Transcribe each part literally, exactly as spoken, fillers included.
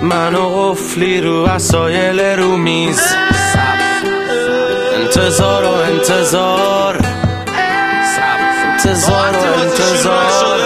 منو قفلی رو وسایل رو میز، انتظار و انتظار، انتظار و انتظار،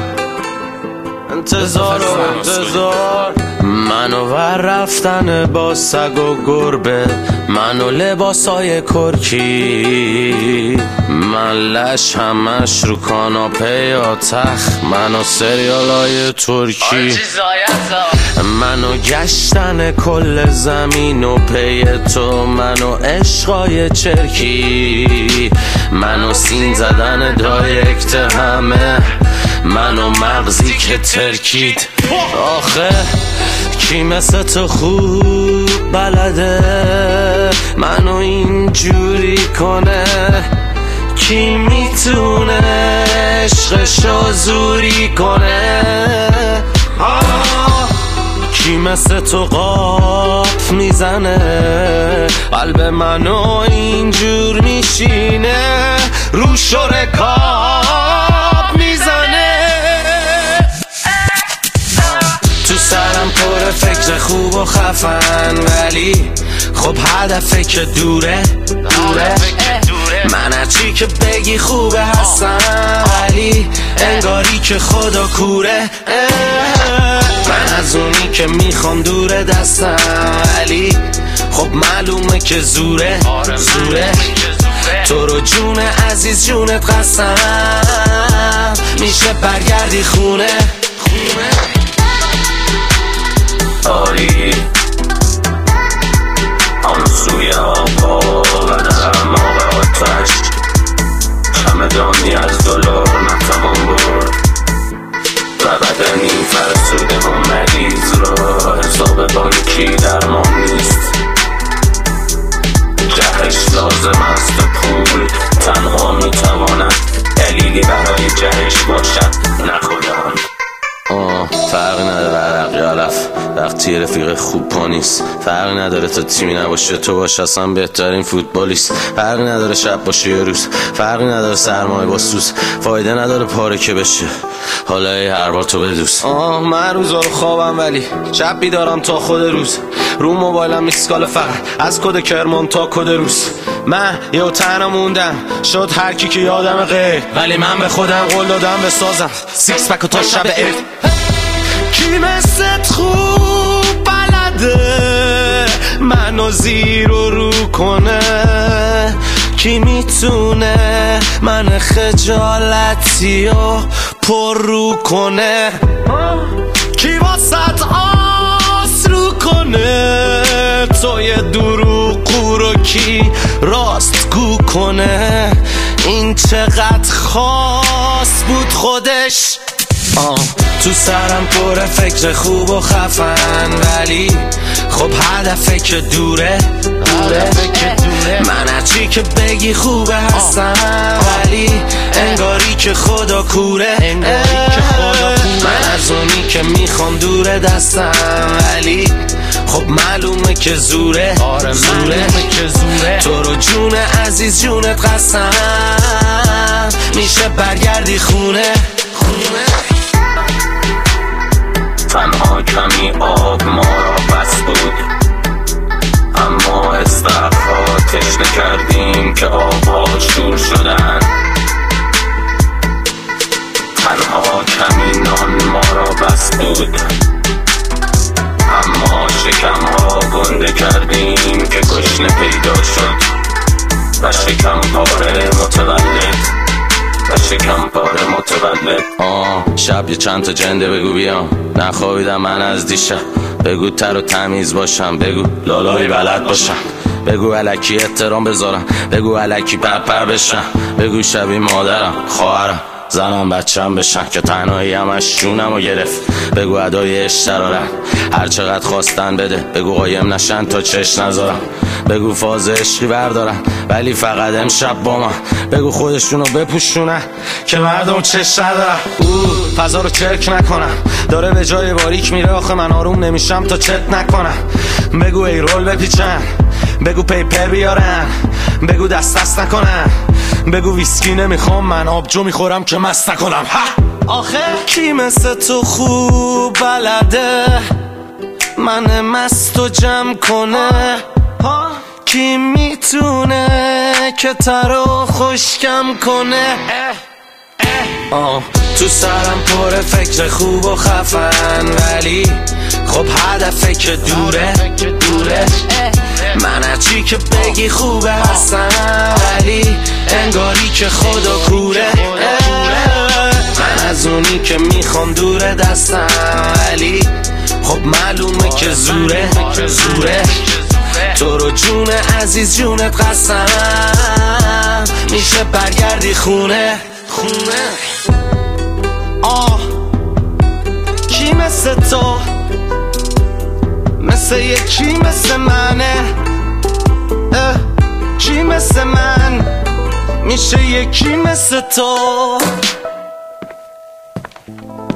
انتظار و انتظار. منو ور رفتن با سگ و گربه، منو لباسای کرکی، من لش همش رو کاناپه یا تخت، منو سریالای ترکی، منو گشتن کل زمین و پی تو، منو عشقای چرکی، منو سین زدن دایرکت همه، منو مغزی که ترکید. آخه کی مثل تو خوب بلده منو اینجوری کنه؟ کی میتونه عشقشو زوری کنه؟ آه کی مثل تو قاف میزنه قلب منو اینجور میشینه، رو شرکاب میزنه. تو سرم پر فکر خوب و خفن، ولی خب هدفه که دوره دوره. من هرچی که بگی خوبه هستم، ولی انگاری که خدا کوره. من از اونی که میخوام دوره دستم، ولی خب معلومه که زوره زوره. تو رو جون عزیز جونت قسم، میشه برگردی خونه خونه. آری آن سوی آبا و نرم آب آتش، چمدانی از دلار نتوان برد و بدنی فرسوده و مریض را حساب بانکی درمان نیست. جهش لازم است پول، تنها میتواند دلیلی برای جهش باشد نخودان. آه فرقی نداره عرق یا علف، وقتی رفیق خوب پا نیست. فرقی نداره تا تیمی نباشه تو باش اصلا بهترین فوتبالیست. فرقی نداره شب باشه یه روز، فرقی نداره سرمایه با سوز، فایده نداره پاره که بشه حالا ای هر بار تو بدوز. آه من روزا رو خوابم ولی شب بیدارم تا خود روز، رو موبایلم میسکال فقط از کد کرمان تا کد روز. من یه تنها موندم شد هر کی که یادم غیر، ولی من به خودم قول دادم بسازم سیکس پک و تا شب عید. کی مثل خوب بلده منو زیر و رو کنه؟ کی میتونه من خجالتی و پر رو کنه؟ کی واسط آس رو کنه؟ تو یه دروغ رو کی راست گو کنه؟ این چقدر خاص بود خودش. آه تو سرم پر فکر خوب و خفن، ولی خب هدفه که دوره دوره. من هرچی که بگی خوبه هستم، ولی انگاری که خدا کوره. من از اونی که میخوام دوره دستم، ولی خب معلومه که زوره زوره. تو رو جون عزیز جونت قسم، میشه برگردی خونه خونه. تنها کمی آب ما را بس بود، اما استخها تشنه کردیم که آبها شور شدن. تنها کمی نان ما را بس بود، اما شکمها گنده کردیم که گشنه پیدا شد و شکم پاره متولد و شکم پاره متولد. آه شب یه چند تا جنده بگو بیام، نخوابیدم من از دیشب. بگو تر و تمیز باشم، بگو لالایی بلد باشم، بگو الکی احترام بذارم، بگو الکی پرپر بشم، بگو شبیه مادرم خواهرم زنم بچم بشن که تنهایی همش جونم رو گرفت. بگو ادای اشترارم هر چقدر خواستن بده، بگو قایم نشن تا چش نذارم، بگو فاز عشقی بردارم ولی فقط امشب با من، بگو خودشونو بپوشونن که مردم چش ندارم. او فضا رو چرک نکنم، داره به جای باریک میره، آخه من آروم نمیشم تا چت نکنم. بگو ای رول بپیچن، بگو پیپر بیارن، بگو دست دست نکنن، بگو ویسکی نمیخوام من آبجو میخورم که مست نکنم. آخه کی مثل تو خوب بلده من مست و جمع کنه؟ کی میتونه که ترو خشکم کنه؟ آه تو سرم پر فکر خوب و خفن، ولی خب هدفه که دوره دوره. من هرچی که بگی خوبه هستم، ولی انگاری که خدا کوره. من از اونی که میخوام دوره دستم، ولی خب معلومه که زوره زوره. تو رو جون عزیز جونت قسم، میشه برگردی خونه خونه. آه کی مثل تو، مثل یکی مثل منه؟ اه کی مثل من، میشه یکی مثل تو؟